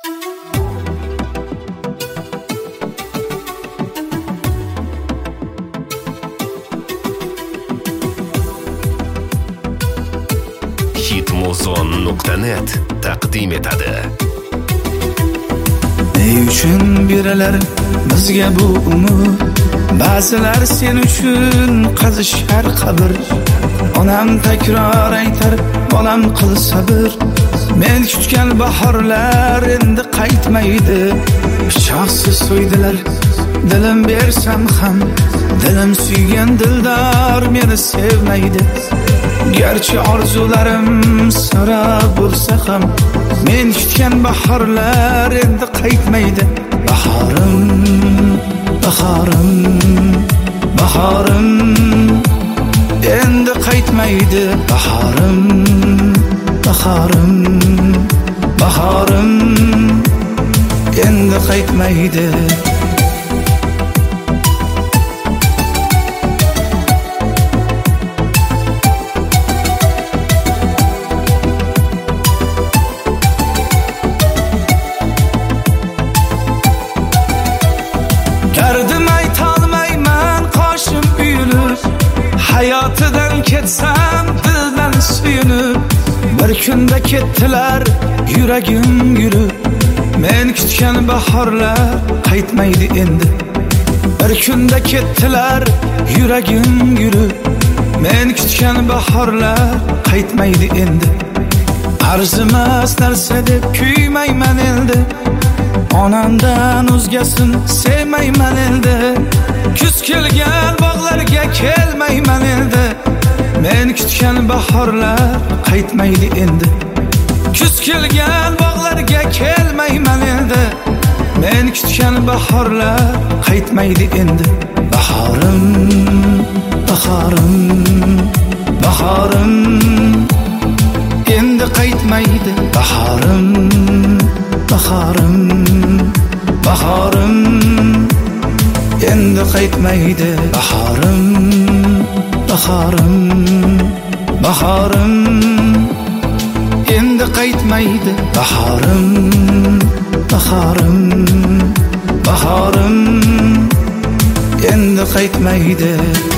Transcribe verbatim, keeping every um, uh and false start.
hitmuzon nuqta net taqdim etadi. Ne uchun beralar bizga bu umid? Ba'zilar sen uchun qazishar qabr. Onam takror aytar, bolam qil sabr. Men kutgan bahorlar endi qaytmaydi. Pichoqsiz so'ydilar, dilim bersam ham, dilim suygan dildor meni sevmaydi. Gerçi arzularim sara bo'lsa ham, men kutgan bahorlar endi qaytmaydi. Bahorim, bahorim, bahorim endi qaytmaydi. Bahorim, bahorim, bahorim endi qaytmaydi. Derdim aytolmayman qoshim uyulib, hayotidan ketsam dildan suyunib. Bir kunda ketdilar yuragim yurib, men kutgan bahorlar qaytmaydi endi. Bir kunda ketdilar yuragim yurib, men kutgan bahorlar qaytmaydi endi. Arzimas narsa deb kuymayman endi, onamdan o'zgasin sevmayman endi. Kuz kelgan bog'larga kelmayman endi, men kutgan bahorlar qaytmaydi endi. Kuz kelgan bog'larga kelmayman endi, men kutgan bahorlar qaytmaydi endi. Bahorim, bahorim, bahorim endi qaytmaydi. Bahorim, bahorim, bahorim endi qaytmaydi. Bahorim, bahorim, bahorim endi qaytmaydi. Bahorim, bahorim, bahorim endi qaytmaydi.